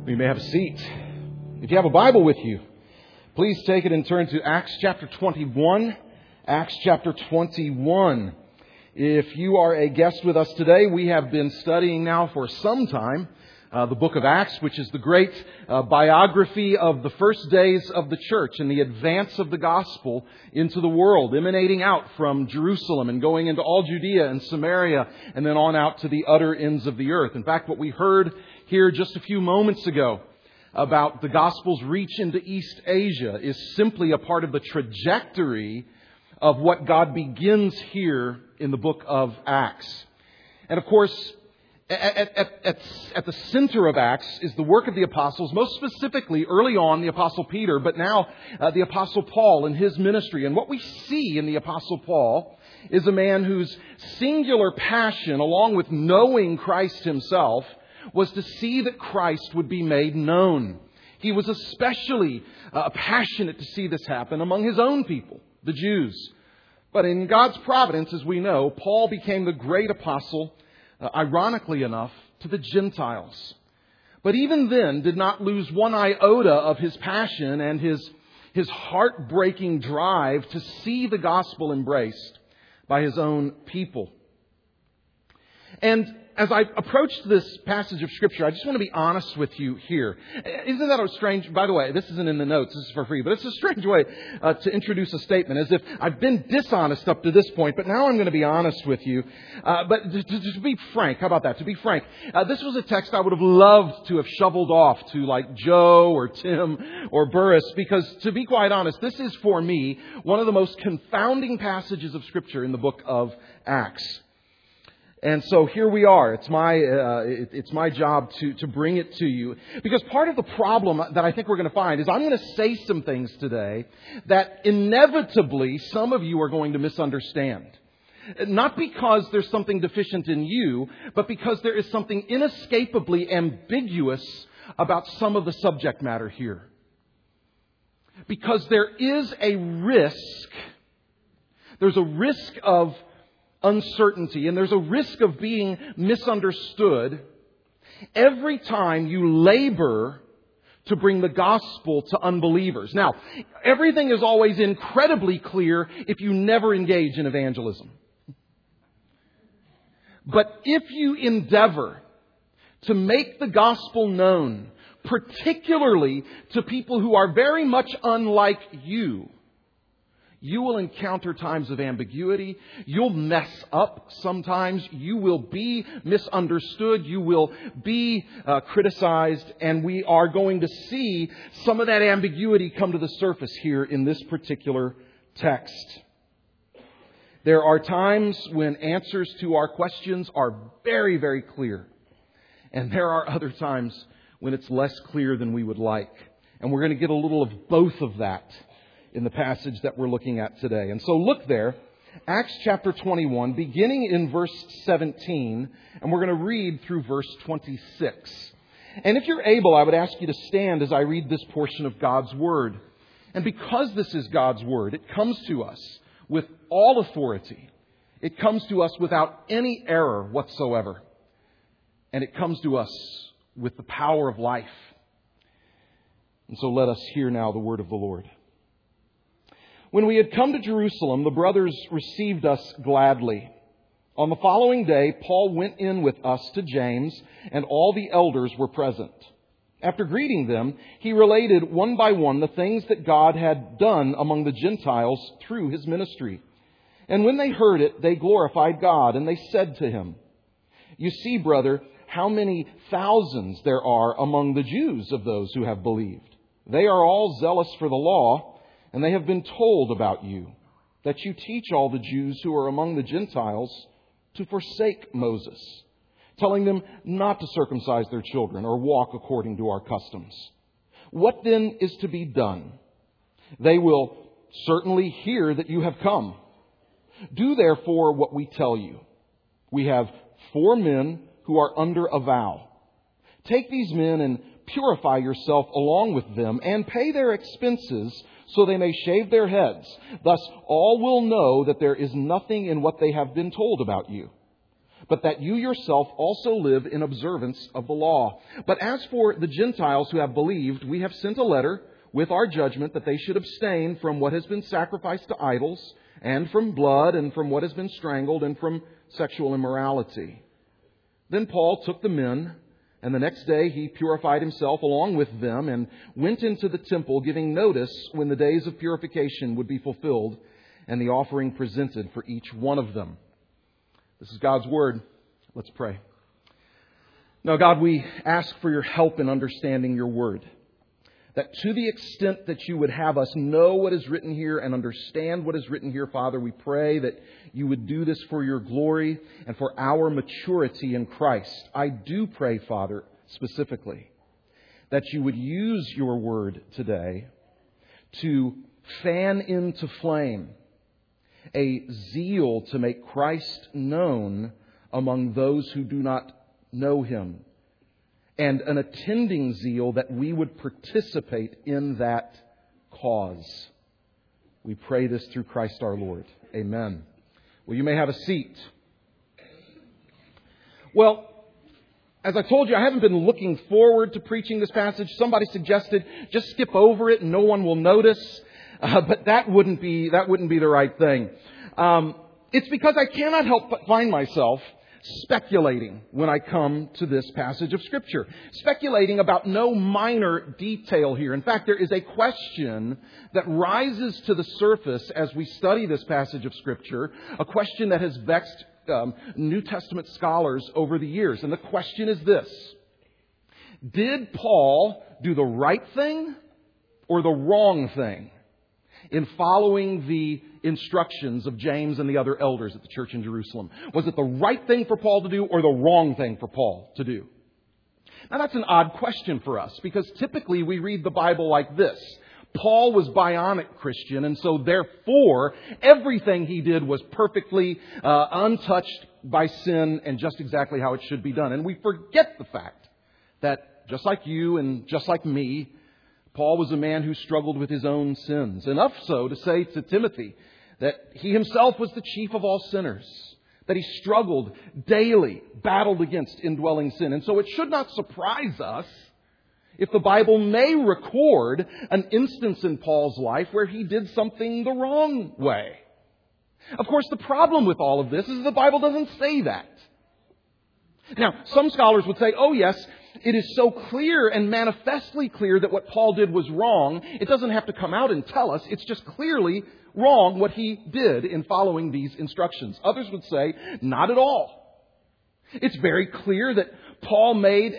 You may have a seat. If you have a Bible with you, please take it and turn to Acts chapter 21. Acts chapter 21. If you are a guest with us today, we have been studying now for some time the book of Acts, which is the great biography of the first days of the church and the advance of the gospel into the world, emanating out from Jerusalem and going into all Judea and Samaria and then on out to the utter ends of the earth. In fact, what we heard here just a few moments ago about the gospel's reach into East Asia is simply a part of the trajectory of what God begins here in the book of Acts. And of course, at the center of Acts is the work of the apostles, most specifically early on the Apostle Peter, but now the Apostle Paul and his ministry. And what we see in the Apostle Paul is a man whose singular passion, along with knowing Christ himself, was to see that Christ would be made known. He was especially passionate to see this happen among his own people, the Jews. But in God's providence, as we know, Paul became the great apostle, ironically enough, to the Gentiles. But even then did not lose one iota of his passion and his heartbreaking drive to see the gospel embraced by his own people. And as I approach this passage of Scripture, I just want to be honest with you here. Isn't that a strange... By the way, this isn't in the notes. This is for free. But it's a strange way to introduce a statement, as if I've been dishonest up to this point, but now I'm going to be honest with you. But to be frank, how about that? To be frank, this was a text I would have loved to have shoveled off to like Joe or Tim or Burris, because to be quite honest, this is for me one of the most confounding passages of Scripture in the book of Acts. And so here we are. It's my job to bring it to you. Because part of the problem that I think we're going to find is I'm going to say some things today that inevitably some of you are going to misunderstand. Not because there's something deficient in you, but because there is something inescapably ambiguous about some of the subject matter here. Because there is a risk. There's a risk of uncertainty, and there's a risk of being misunderstood every time you labor to bring the gospel to unbelievers. Now, everything is always incredibly clear if you never engage in evangelism. But if you endeavor to make the gospel known, particularly to people who are very much unlike you, you will encounter times of ambiguity. You'll mess up sometimes. You will be misunderstood. You will be criticized. And we are going to see some of that ambiguity come to the surface here in this particular text. There are times when answers to our questions are very, very clear. And there are other times when it's less clear than we would like. And we're going to get a little of both of that in the passage that we're looking at today. And so look there, Acts chapter 21, beginning in verse 17, and we're going to read through verse 26. And if you're able, I would ask you to stand as I read this portion of God's Word. And because this is God's Word, it comes to us with all authority. It comes to us without any error whatsoever. And it comes to us with the power of life. And so let us hear now the word of the Lord. When we had come to Jerusalem, the brothers received us gladly. On the following day, Paul went in with us to James, and all the elders were present. After greeting them, he related one by one the things that God had done among the Gentiles through his ministry. And when they heard it, they glorified God, and they said to him, "You see, brother, how many thousands there are among the Jews of those who have believed. They are all zealous for the law, and they have been told about you, that you teach all the Jews who are among the Gentiles to forsake Moses, telling them not to circumcise their children or walk according to our customs. What then is to be done? They will certainly hear that you have come. Do therefore what we tell you. We have 4 men who are under a vow. Take these men and purify yourself along with them, and pay their expenses so they may shave their heads. Thus all will know that there is nothing in what they have been told about you. but that you yourself also live in observance of the law. But as for the Gentiles who have believed, we have sent a letter with our judgment that they should abstain from what has been sacrificed to idols, and from blood, and from what has been strangled, and from sexual immorality. Then Paul took the men, and the next day he purified himself along with them, and went into the temple, giving notice when the days of purification would be fulfilled, and the offering presented for each one of them. This is God's Word. Let's pray. Now, God, we ask for your help in understanding your Word. That to the extent that you would have us know what is written here and understand what is written here, Father, we pray that you would do this for your glory and for our maturity in Christ. I do pray, Father, specifically, that you would use your Word today to fan into flame a zeal to make Christ known among those who do not know Him, and an attending zeal that we would participate in that cause. We pray this through Christ our Lord. Amen. Well, you may have a seat. Well, as I told you, I haven't been looking forward to preaching this passage. Somebody suggested just skip over it and no one will notice. But that wouldn't be the right thing. It's because I cannot help but find myself speculating when I come to this passage of Scripture. Speculating about no minor detail here. In fact, there is a question that rises to the surface as we study this passage of Scripture. A question that has vexed New Testament scholars over the years. And the question is this: did Paul do the right thing or the wrong thing in following the instructions of James and the other elders at the church in Jerusalem? Was it the right thing for Paul to do or the wrong thing for Paul to do? Now that's an odd question for us, because typically we read the Bible like this. Paul was bionic Christian, and so therefore everything he did was perfectly untouched by sin and just exactly how it should be done. And we forget the fact that just like you and just like me, Paul was a man who struggled with his own sins. Enough so to say to Timothy that he himself was the chief of all sinners. That he struggled daily, battled against indwelling sin. And so it should not surprise us if the Bible may record an instance in Paul's life where he did something the wrong way. Of course, the problem with all of this is the Bible doesn't say that. Now, some scholars would say, oh yes, it is so clear and manifestly clear that what Paul did was wrong. It doesn't have to come out and tell us. It's just clearly wrong what he did in following these instructions. Others would say, not at all. It's very clear that Paul made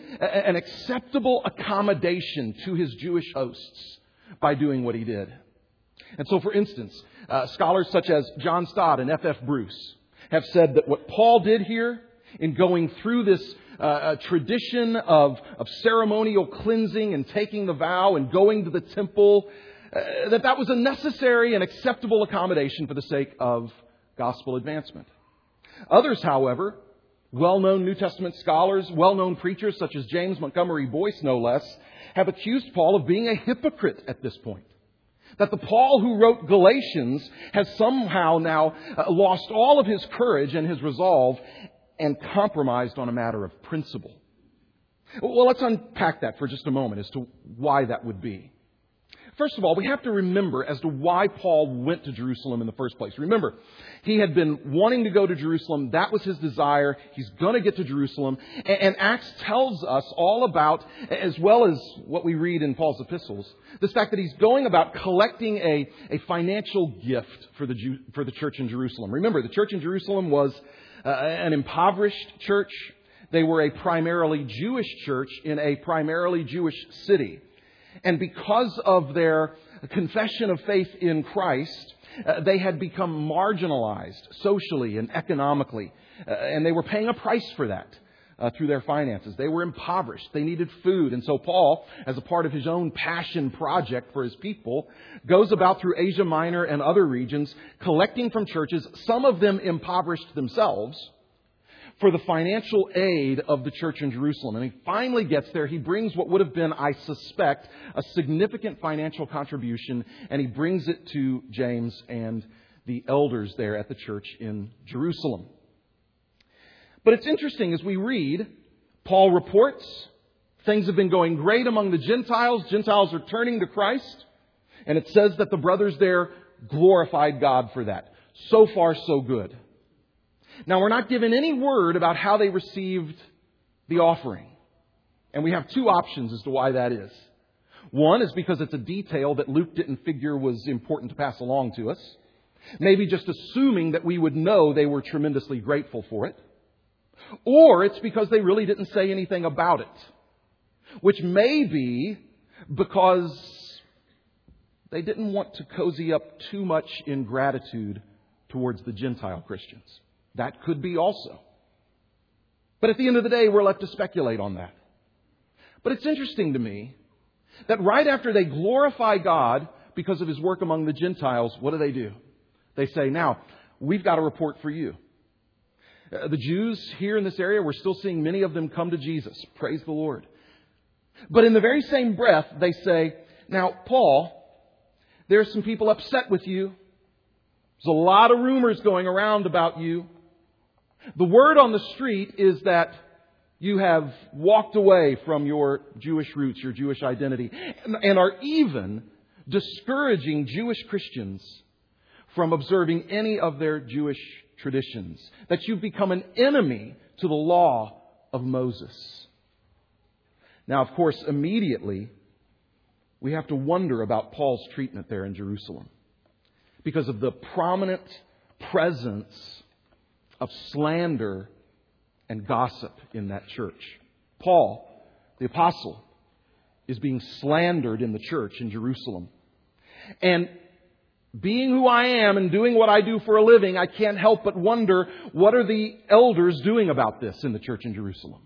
an acceptable accommodation to his Jewish hosts by doing what he did. And so, for instance, scholars such as John Stott and F.F. Bruce have said that what Paul did here in going through this tradition of ceremonial cleansing and taking the vow and going to the temple, that was a necessary and acceptable accommodation for the sake of gospel advancement. Others, however, well-known New Testament scholars, well-known preachers such as James Montgomery Boyce, no less, have accused Paul of being a hypocrite at this point. That the Paul who wrote Galatians has somehow now lost all of his courage and his resolve and compromised on a matter of principle. Well, let's unpack that for just a moment as to why that would be. First of all, we have to remember as to why Paul went to Jerusalem in the first place. Remember, he had been wanting to go to Jerusalem. That was his desire. He's going to get to Jerusalem. And Acts tells us all about, as well as what we read in Paul's epistles, this fact that he's going about collecting a financial gift for the church in Jerusalem. Remember, the church in Jerusalem was an impoverished church. They were a primarily Jewish church in a primarily Jewish city. And because of their confession of faith in Christ, they had become marginalized socially and economically. And they were paying a price for that through their finances. They were impoverished. They needed food. And so Paul, as a part of his own passion project for his people, goes about through Asia Minor and other regions, collecting from churches, some of them impoverished themselves, for the financial aid of the church in Jerusalem. And he finally gets there. He brings what would have been, I suspect, a significant financial contribution, and he brings it to James and the elders there at the church in Jerusalem. But it's interesting as we read, Paul reports things have been going great among the Gentiles. Gentiles are turning to Christ. And it says that the brothers there glorified God for that. So far, so good. Now, we're not given any word about how they received the offering. And we have two options as to why that is. One is because it's a detail that Luke didn't figure was important to pass along to us. Maybe just assuming that we would know they were tremendously grateful for it. Or it's because they really didn't say anything about it. Which may be because they didn't want to cozy up too much in gratitude towards the Gentile Christians. That could be also. But at the end of the day, we're left to speculate on that. But it's interesting to me that right after they glorify God because of His work among the Gentiles, what do? They say, now, we've got a report for you. The Jews here in this area, we're still seeing many of them come to Jesus. Praise the Lord. But in the very same breath, they say, now, Paul, there's some people upset with you. There's a lot of rumors going around about you. The word on the street is that you have walked away from your Jewish roots, your Jewish identity, and are even discouraging Jewish Christians from observing any of their Jewish traditions. That you've become an enemy to the law of Moses. Now, of course, immediately, we have to wonder about Paul's treatment there in Jerusalem because of the prominent presence of slander and gossip in that church. Paul, the apostle, is being slandered in the church in Jerusalem. And being who I am and doing what I do for a living, I can't help but wonder, what are the elders doing about this in the church in Jerusalem?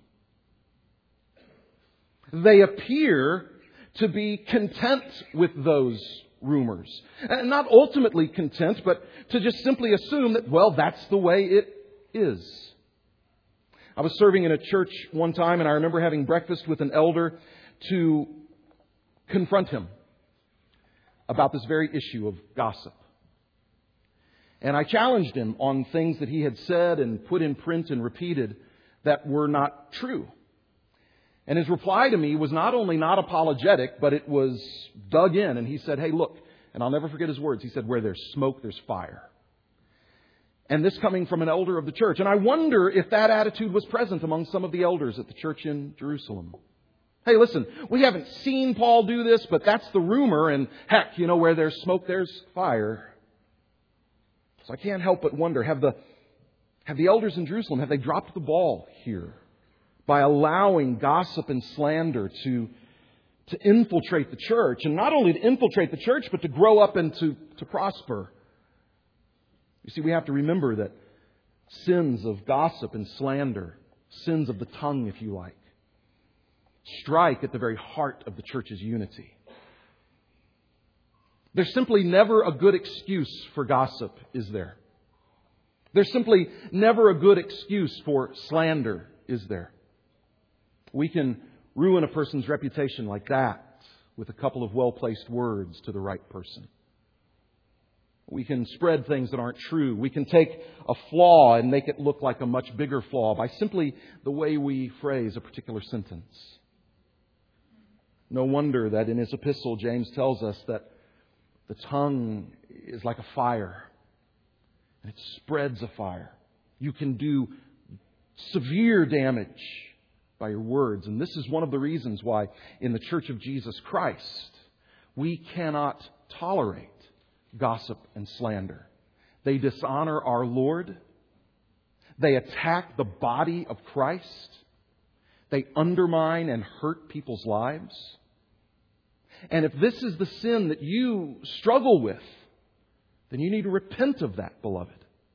They appear to be content with those rumors. And not ultimately content, but to just simply assume that, well, that's the way it is. I was serving in a church one time, and I remember having breakfast with an elder to confront him about this very issue of gossip. And I challenged him on things that he had said and put in print and repeated that were not true. And his reply to me was not only not apologetic, but it was dug in. And he said, hey, look, and I'll never forget his words. He said, where there's smoke, there's fire. And this coming from an elder of the church. And I wonder if that attitude was present among some of the elders at the church in Jerusalem. Hey, listen, we haven't seen Paul do this, but that's the rumor. And heck, where there's smoke, there's fire. So I can't help but wonder, have the elders in Jerusalem, have they dropped the ball here by allowing gossip and slander to infiltrate the church? And not only to infiltrate the church, but to grow up and to prosper. You see, we have to remember that sins of gossip and slander, sins of the tongue, if you like, strike at the very heart of the church's unity. There's simply never a good excuse for gossip, is there? There's simply never a good excuse for slander, is there? We can ruin a person's reputation like that with a couple of well-placed words to the right person. We can spread things that aren't true. We can take a flaw and make it look like a much bigger flaw by simply the way we phrase a particular sentence. No wonder that in his epistle, James tells us that the tongue is like a fire. And it spreads a fire. You can do severe damage by your words. And this is one of the reasons why in the Church of Jesus Christ, we cannot tolerate gossip and slander. They dishonor our Lord. They attack the body of Christ. They undermine and hurt people's lives. And if this is the sin that you struggle with, then you need to repent of that, beloved.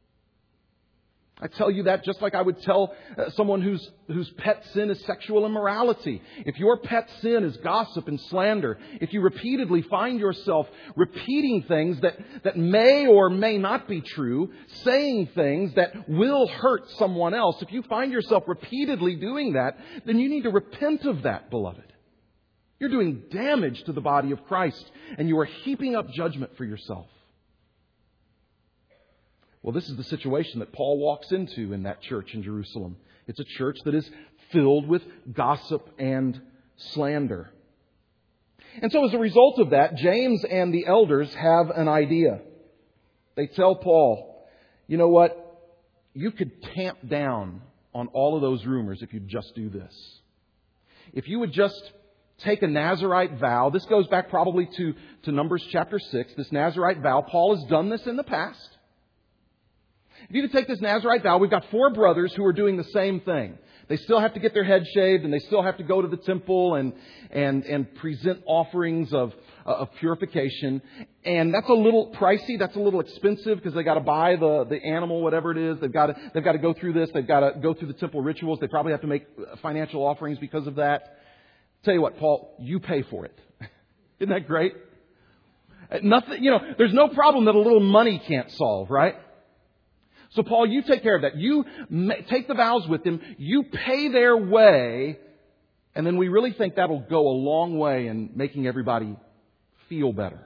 I tell you that just like I would tell someone whose pet sin is sexual immorality. If your pet sin is gossip and slander, if you repeatedly find yourself repeating things that may or may not be true, saying things that will hurt someone else, if you find yourself repeatedly doing that, then you need to repent of that, beloved. You're doing damage to the body of Christ, and you are heaping up judgment for yourself. Well, this is the situation that Paul walks into in that church in Jerusalem. It's a church that is filled with gossip and slander. And so as a result of that, James and the elders have an idea. They tell Paul, you know what? You could tamp down on all of those rumors if you'd just do this. If you would just take a Nazirite vow, this goes back probably to Numbers chapter 6, this Nazirite vow. Paul has done this in the past. If you could take this Nazirite vow, we've got 4 brothers who are doing the same thing. They still have to get their head shaved and they still have to go to the temple and present offerings of purification. And that's a little pricey. That's a little expensive because they got to buy the animal, whatever it is. They've got to go through this. They've got to go through the temple rituals. They probably have to make financial offerings because of that. Tell you what, Paul, you pay for it. Isn't that great? Nothing, there's no problem that a little money can't solve, right? So Paul, you take care of that. You take the vows with them. You pay their way. And then we really think that'll go a long way in making everybody feel better.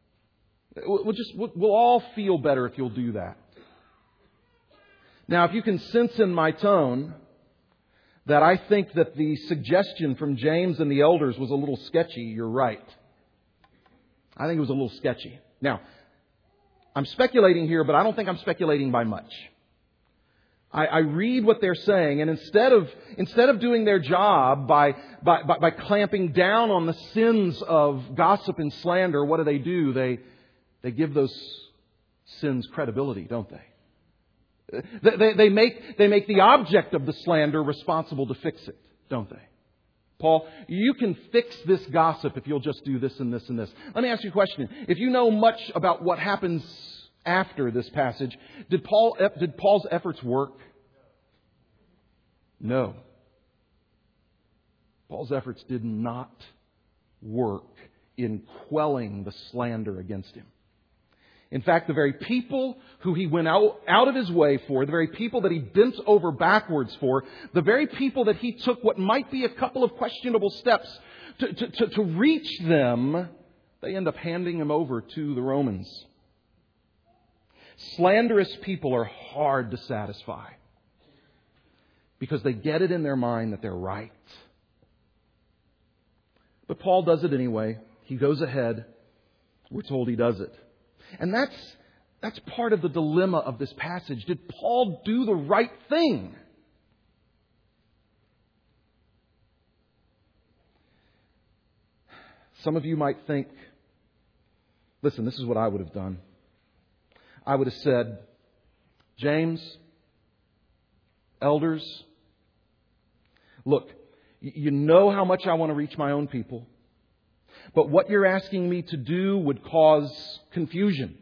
We'll all feel better if you'll do that. Now, if you can sense in my tone that I think that the suggestion from James and the elders was a little sketchy, you're right. I think it was a little sketchy. Now, I'm speculating here, but I don't think I'm speculating by much. I read what they're saying, and instead of doing their job by clamping down on the sins of gossip and slander, what do? They give those sins credibility, don't they? They make the object of the slander responsible to fix it, don't they? Paul, you can fix this gossip if you'll just do this and this and this. Let me ask you a question. If you know much about what happens after this passage, did Paul's efforts work? No. Paul's efforts did not work in quelling the slander against him. In fact, the very people who he went out of his way for, the very people that he bent over backwards for, the very people that he took what might be a couple of questionable steps to reach them, they end up handing him over to the Romans. Slanderous people are hard to satisfy because they get it in their mind that they're right. But Paul does it anyway. He goes ahead. We're told he does it. And that's part of the dilemma of this passage. Did Paul do the right thing? Some of you might think, listen, this is what I would have done. I would have said, James, elders, look, you know how much I want to reach my own people. But what you're asking me to do would cause confusion.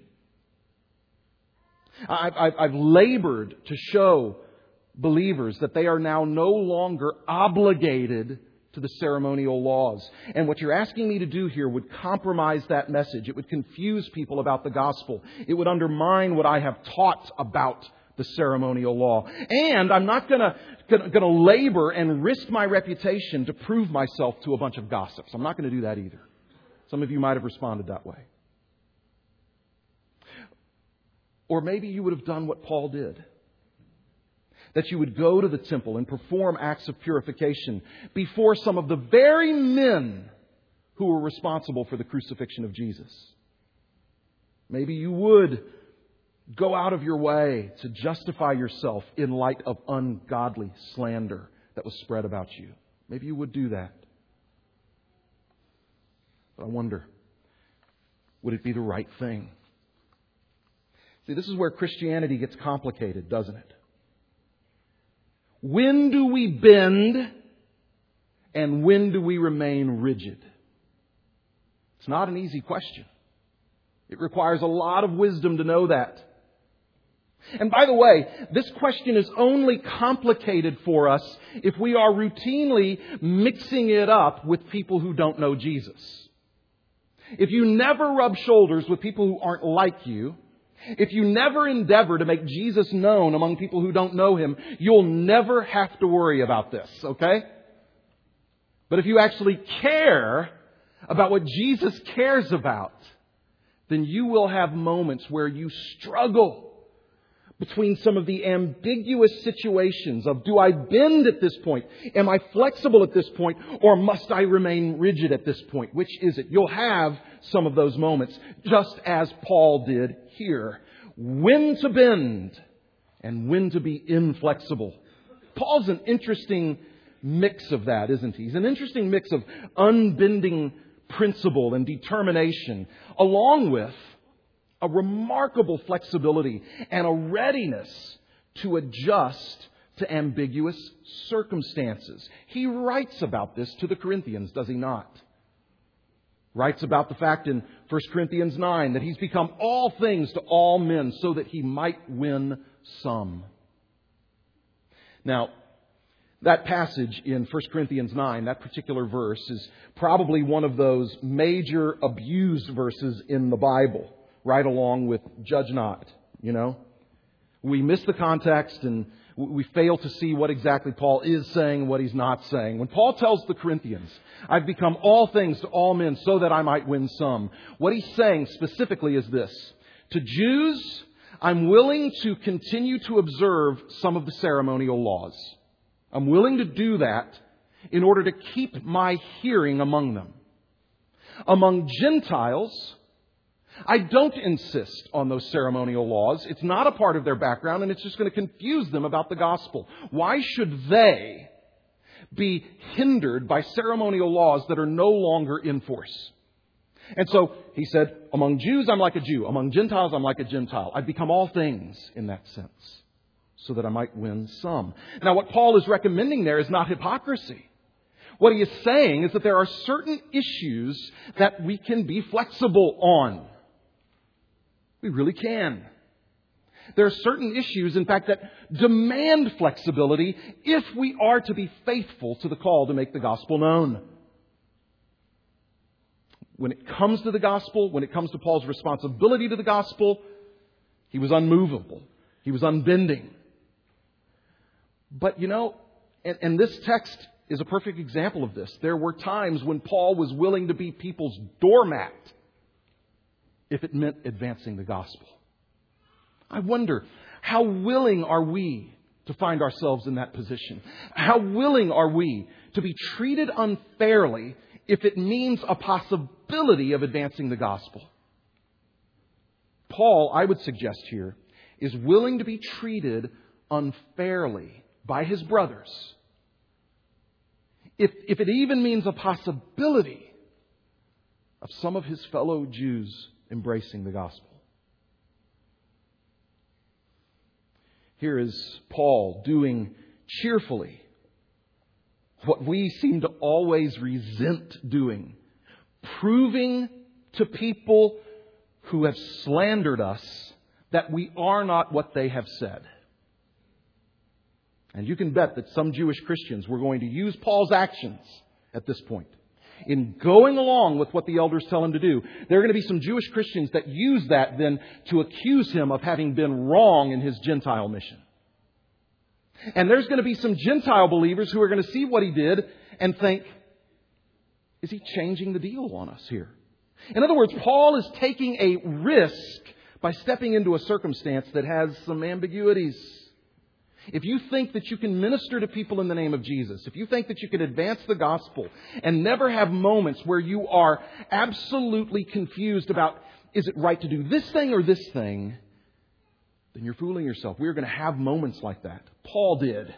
I've labored to show believers that they are now no longer obligated to the ceremonial laws. And what you're asking me to do here would compromise that message. It would confuse people about the gospel. It would undermine what I have taught about the ceremonial law. And I'm not going to labor and risk my reputation to prove myself to a bunch of gossips. I'm not going to do that either. Some of you might have responded that way. Or maybe you would have done what Paul did. That you would go to the temple and perform acts of purification before some of the very men who were responsible for the crucifixion of Jesus. Maybe you would go out of your way to justify yourself in light of ungodly slander that was spread about you. Maybe you would do that. But I wonder, would it be the right thing? See, this is where Christianity gets complicated, doesn't it? When do we bend and when do we remain rigid? It's not an easy question. It requires a lot of wisdom to know that. And by the way, this question is only complicated for us if we are routinely mixing it up with people who don't know Jesus. If you never rub shoulders with people who aren't like you, if you never endeavor to make Jesus known among people who don't know Him, you'll never have to worry about this, okay? But if you actually care about what Jesus cares about, then you will have moments where you struggle between some of the ambiguous situations of, do I bend at this point? Am I flexible at this point? Or must I remain rigid at this point? Which is it? You'll have some of those moments, just as Paul did here. When to bend and when to be inflexible. Paul's an interesting mix of that, isn't he? He's an interesting mix of unbending principle and determination, along with a remarkable flexibility and a readiness to adjust to ambiguous circumstances. He writes about this to the Corinthians, does he not? Writes about the fact in 1 Corinthians 9 that he's become all things to all men so that he might win some. Now, that passage in 1 Corinthians 9, that particular verse, is probably one of those major abused verses in the Bible, right along with judge not, We miss the context and we fail to see what exactly Paul is saying and what he's not saying. When Paul tells the Corinthians, I've become all things to all men so that I might win some, what he's saying specifically is this. To Jews, I'm willing to continue to observe some of the ceremonial laws. I'm willing to do that in order to keep my hearing among them. Among Gentiles, I don't insist on those ceremonial laws. It's not a part of their background, and it's just going to confuse them about the gospel. Why should they be hindered by ceremonial laws that are no longer in force? And so he said, among Jews, I'm like a Jew. Among Gentiles, I'm like a Gentile. I've become all things in that sense, so that I might win some. Now, what Paul is recommending there is not hypocrisy. What he is saying is that there are certain issues that we can be flexible on. We really can. There are certain issues, in fact, that demand flexibility if we are to be faithful to the call to make the gospel known. When it comes to the gospel, when it comes to Paul's responsibility to the gospel, he was unmovable. He was unbending. But and this text is a perfect example of this. There were times when Paul was willing to be people's doormat if it meant advancing the gospel. I wonder, how willing are we to find ourselves in that position? How willing are we to be treated unfairly if it means a possibility of advancing the gospel? Paul, I would suggest here, is willing to be treated unfairly by his brothers if it even means a possibility of some of his fellow Jews embracing the gospel. Here is Paul doing cheerfully what we seem to always resent doing, proving to people who have slandered us that we are not what they have said. And you can bet that some Jewish Christians were going to use Paul's actions at this point. In going along with what the elders tell him to do, there are going to be some Jewish Christians that use that then to accuse him of having been wrong in his Gentile mission. And there's going to be some Gentile believers who are going to see what he did and think, is he changing the deal on us here? In other words, Paul is taking a risk by stepping into a circumstance that has some ambiguities. If you think that you can minister to people in the name of Jesus, if you think that you can advance the gospel and never have moments where you are absolutely confused about, is it right to do this thing or this thing, then you're fooling yourself. We're going to have moments like that. Paul did.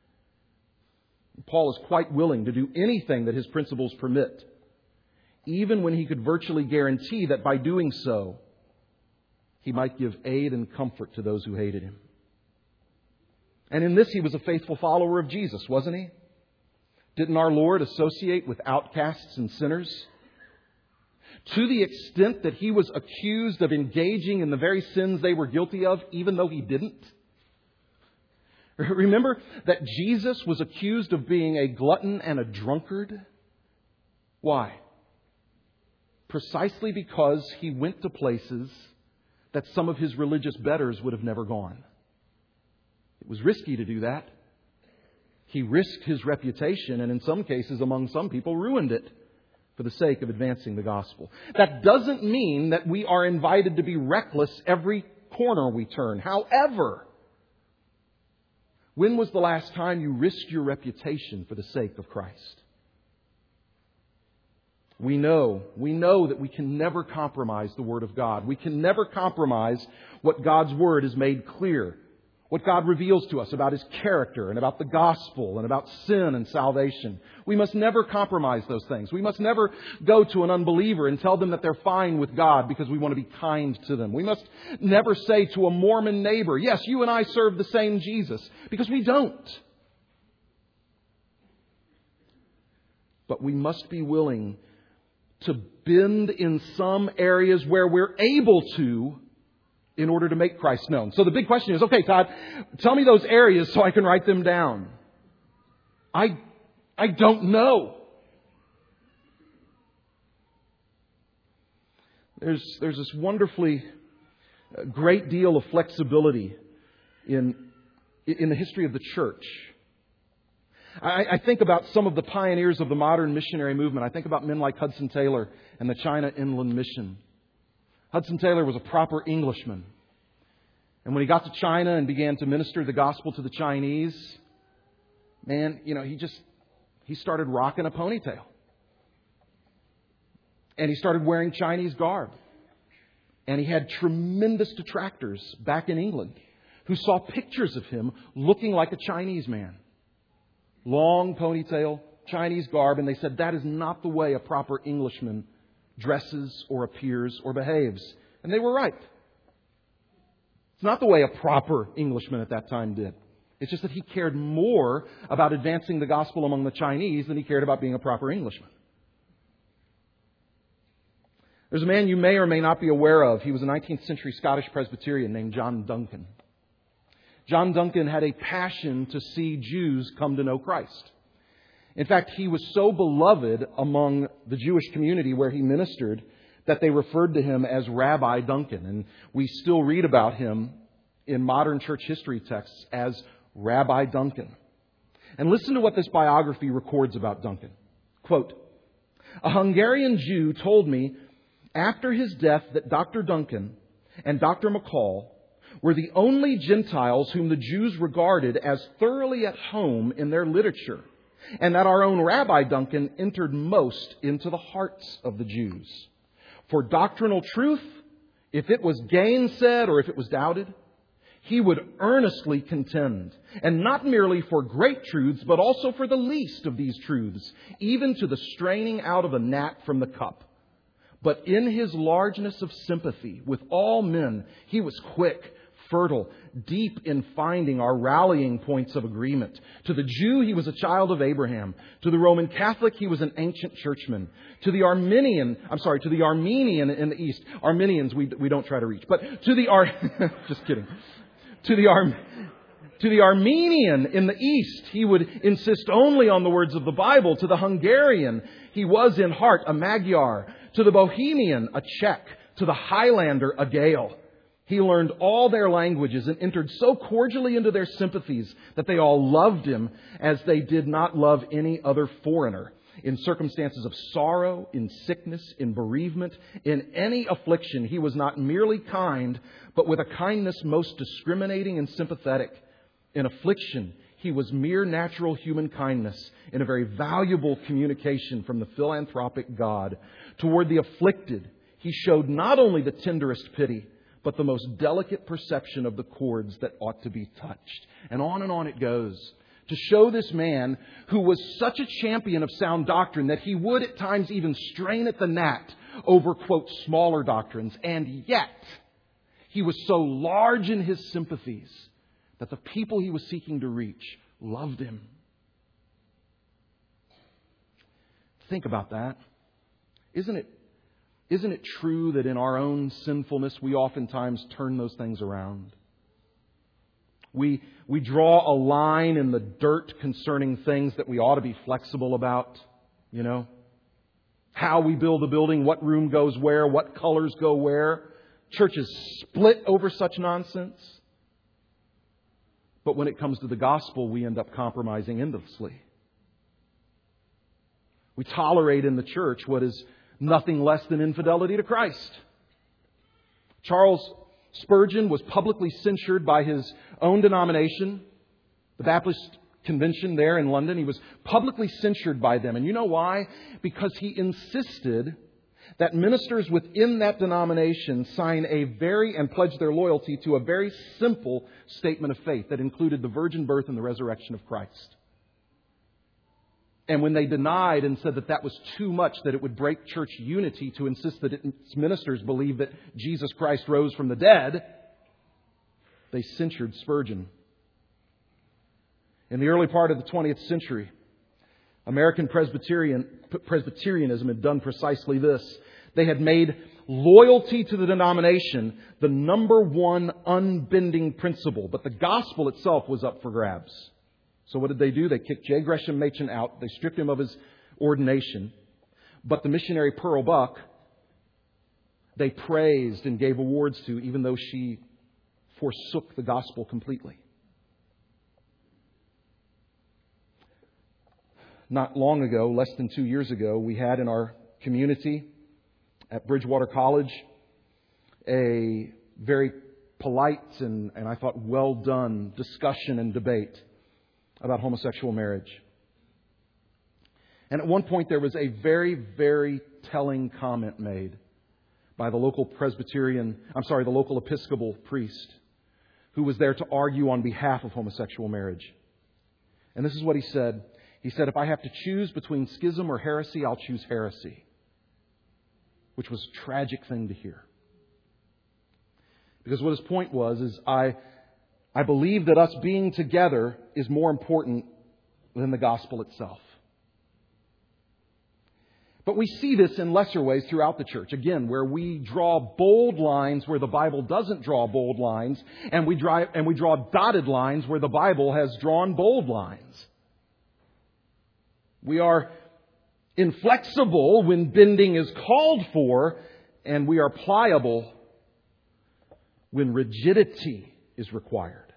Paul is quite willing to do anything that his principles permit, even when he could virtually guarantee that by doing so, he might give aid and comfort to those who hated him. And in this, he was a faithful follower of Jesus, wasn't he? Didn't our Lord associate with outcasts and sinners? To the extent that he was accused of engaging in the very sins they were guilty of, even though he didn't. Remember that Jesus was accused of being a glutton and a drunkard? Why? Precisely because he went to places that some of his religious betters would have never gone. It was risky to do that. He risked his reputation and in some cases among some people ruined it for the sake of advancing the gospel. That doesn't mean that we are invited to be reckless every corner we turn. However, When was the last time you risked your reputation for the sake of Christ? We know that we can never compromise the Word of God. We can never compromise what God's Word has made clear. What God reveals to us about His character and about the gospel and about sin and salvation. We must never compromise those things. We must never go to an unbeliever and tell them that they're fine with God because we want to be kind to them. We must never say to a Mormon neighbor, yes, you and I serve the same Jesus, because we don't. But we must be willing to bend in some areas where we're able to in order to make Christ known. So the big question is, okay, Todd, tell me those areas so I can write them down. I don't know. There's this wonderfully great deal of flexibility in the history of the church. I think about some of the pioneers of the modern missionary movement. I think about men like Hudson Taylor and the China Inland Mission. Hudson Taylor was a proper Englishman. And when he got to China and began to minister the gospel to the Chinese, man, he started rocking a ponytail. And he started wearing Chinese garb. And he had tremendous detractors back in England who saw pictures of him looking like a Chinese man. Long ponytail, Chinese garb, and they said that is not the way a proper Englishman dresses or appears or behaves. And they were right. It's not the way a proper Englishman at that time did. It's just that he cared more about advancing the gospel among the Chinese than he cared about being a proper Englishman. There's a man you may or may not be aware of. He was a 19th century Scottish Presbyterian named John Duncan. John Duncan had a passion to see Jews come to know Christ. In fact, he was so beloved among the Jewish community where he ministered that they referred to him as Rabbi Duncan. And we still read about him in modern church history texts as Rabbi Duncan. And listen to what this biography records about Duncan. Quote, "A Hungarian Jew told me after his death that Dr. Duncan and Dr. McCall were the only Gentiles whom the Jews regarded as thoroughly at home in their literature, and that our own Rabbi Duncan entered most into the hearts of the Jews. For doctrinal truth, if it was gainsaid or if it was doubted, he would earnestly contend, and not merely for great truths, but also for the least of these truths, even to the straining out of a gnat from the cup. But in his largeness of sympathy with all men, he was quick, fertile, deep in finding our rallying points of agreement. To the Jew, he was a child of Abraham. To the Roman Catholic, he was an ancient churchman. To the Armenian in the East. Armenians, we don't try to reach. But to the just kidding. To the Armenian in the East, he would insist only on the words of the Bible. To the Hungarian, he was in heart a Magyar. To the Bohemian, a Czech. To the Highlander, a Gael. He learned all their languages and entered so cordially into their sympathies that they all loved him as they did not love any other foreigner. In circumstances of sorrow, in sickness, in bereavement, in any affliction, he was not merely kind, but with a kindness most discriminating and sympathetic. In affliction, he was mere natural human kindness in a very valuable communication from the philanthropic God. Toward the afflicted, he showed not only the tenderest pity, but the most delicate perception of the chords that ought to be touched. And on it goes. To show this man who was such a champion of sound doctrine that he would at times even strain at the gnat over, quote, smaller doctrines. And yet, he was so large in his sympathies that the people he was seeking to reach loved him. Think about that. Isn't it true that in our own sinfulness, we oftentimes turn those things around? We draw a line in the dirt concerning things that we ought to be flexible about, you know. How we build a building, what room goes where, what colors go where. Churches split over such nonsense. But when it comes to the gospel, we end up compromising endlessly. We tolerate in the church what is nothing less than infidelity to Christ. Charles Spurgeon was publicly censured by his own denomination the Baptist Convention there in London. He was publicly censured by them. And you know why? Because he insisted that ministers within that denomination sign and pledge their loyalty to a very simple statement of faith that included the virgin birth and the resurrection of Christ. And when they denied and said that that was too much, that it would break church unity to insist that its ministers believe that Jesus Christ rose from the dead, they censured Spurgeon. In the early part of the 20th century, American Presbyterianism had done precisely this. They had made loyalty to the denomination the number one unbending principle, but the gospel itself was up for grabs. So what did they do? They kicked J. Gresham Machen out. They stripped him of his ordination. But the missionary Pearl Buck, they praised and gave awards to, even though she forsook the gospel completely. Not long ago, less than 2 years ago, we had in our community at Bridgewater College a very polite and I thought well done discussion and debate about homosexual marriage. And at one point there was a very, very telling comment made by the local the local Episcopal priest who was there to argue on behalf of homosexual marriage. And this is what he said. He said, if I have to choose between schism or heresy, I'll choose heresy. Which was a tragic thing to hear. Because what his point was is I believe that us being together is more important than the gospel itself. But we see this in lesser ways throughout the church. Again, where we draw bold lines where the Bible doesn't draw bold lines, and we draw dotted lines where the Bible has drawn bold lines. We are inflexible when bending is called for, and we are pliable when rigidity is required.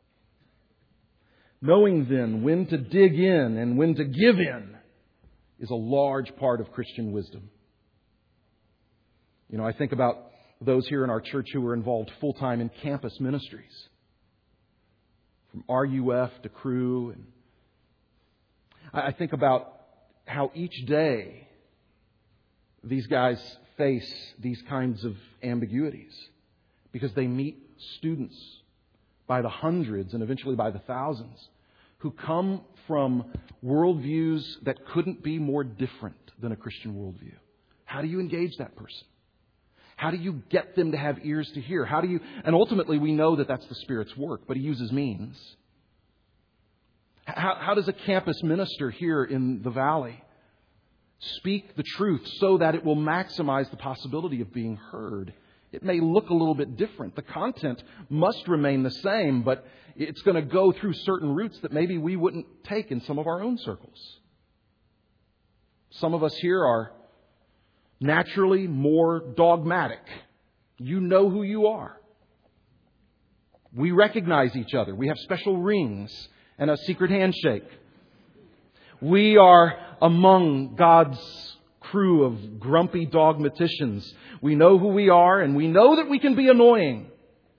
Knowing then when to dig in and when to give in is a large part of Christian wisdom. You know, I think about those here in our church who are involved full-time in campus ministries. From RUF to Cru. And I think about how each day these guys face these kinds of ambiguities. Because they meet students by the hundreds and eventually by the thousands who come from worldviews that couldn't be more different than a Christian worldview. How do you engage that person? How do you get them to have ears to hear? And ultimately we know that that's the Spirit's work, but He uses means. How does a campus minister here in the Valley speak the truth so that it will maximize the possibility of being heard? It may look a little bit different. The content must remain the same, but it's going to go through certain routes that maybe we wouldn't take in some of our own circles. Some of us here are naturally more dogmatic. You know who you are. We recognize each other. We have special rings and a secret handshake. We are among God's crew of grumpy dogmaticians. We know who we are, and we know that we can be annoying.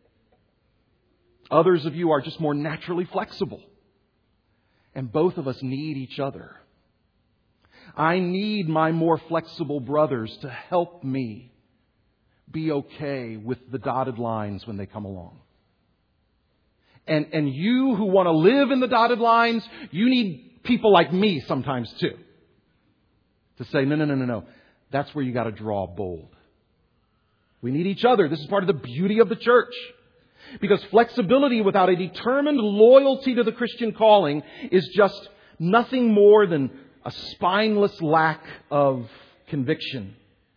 Others of you are just more naturally flexible. And both of us need each other. I need my more flexible brothers to help me be okay with the dotted lines when they come along. And you who want to live in the dotted lines, you need people like me sometimes too. To say, no. That's where you got to draw bold. We need each other. This is part of the beauty of the church. Because flexibility without a determined loyalty to the Christian calling is just nothing more than a spineless lack of conviction.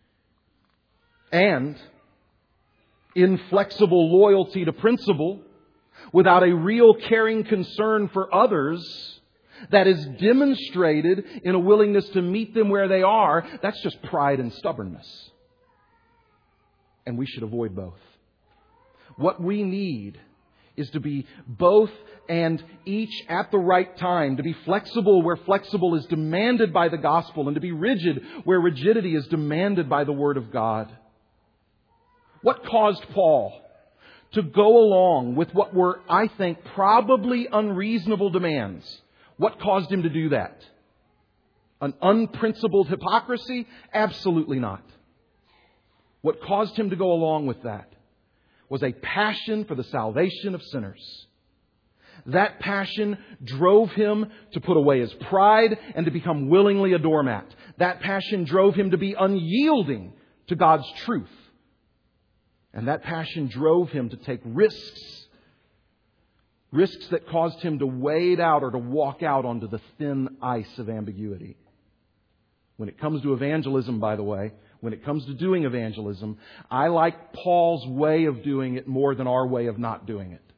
And inflexible loyalty to principle without a real caring concern for others that is demonstrated in a willingness to meet them where they are, that's just pride and stubbornness. And we should avoid both. What we need is to be both and each at the right time, to be flexible where flexible is demanded by the gospel, and to be rigid where rigidity is demanded by the Word of God. What caused Paul to go along with what were, I think, probably unreasonable demands. What caused him to do that? An unprincipled hypocrisy? Absolutely not. What caused him to go along with that was a passion for the salvation of sinners. That passion drove him to put away his pride and to become willingly a doormat. That passion drove him to be unyielding to God's truth. And that passion drove him to take risks. Risks that caused him to wade out or to walk out onto the thin ice of ambiguity. When it comes to evangelism, by the way, when it comes to doing evangelism, I like Paul's way of doing it more than our way of not doing it.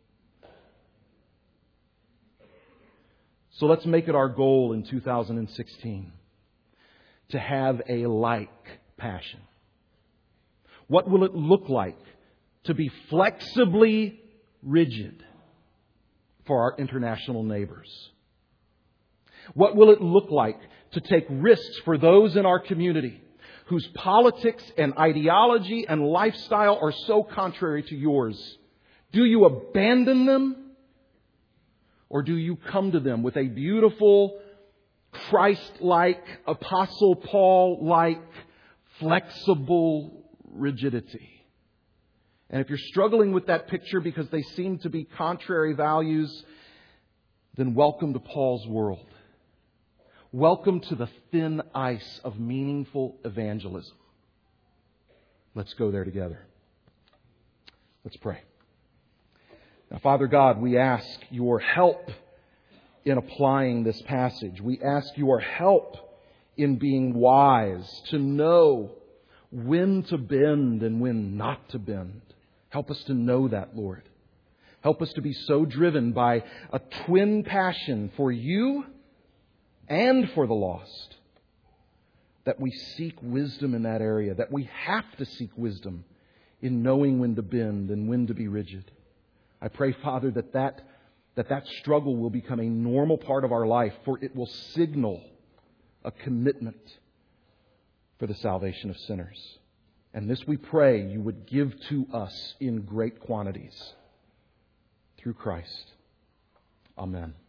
So let's make it our goal in 2016 to have a like passion. What will it look like to be flexibly rigid for our international neighbors? What will it look like to take risks for those in our community whose politics and ideology and lifestyle are so contrary to yours? Do you abandon them? Or do you come to them with a beautiful, Christ-like, Apostle Paul-like, flexible rigidity? And if you're struggling with that picture because they seem to be contrary values, then welcome to Paul's world. Welcome to the thin ice of meaningful evangelism. Let's go there together. Let's pray. Now, Father God, we ask your help in applying this passage. We ask your help in being wise to know when to bend and when not to bend. Help us to know that, Lord. Help us to be so driven by a twin passion for you and for the lost that we seek wisdom in that area, that we have to seek wisdom in knowing when to bend and when to be rigid. I pray, Father, that struggle will become a normal part of our life, for it will signal a commitment for the salvation of sinners. And this we pray you would give to us in great quantities through Christ. Amen.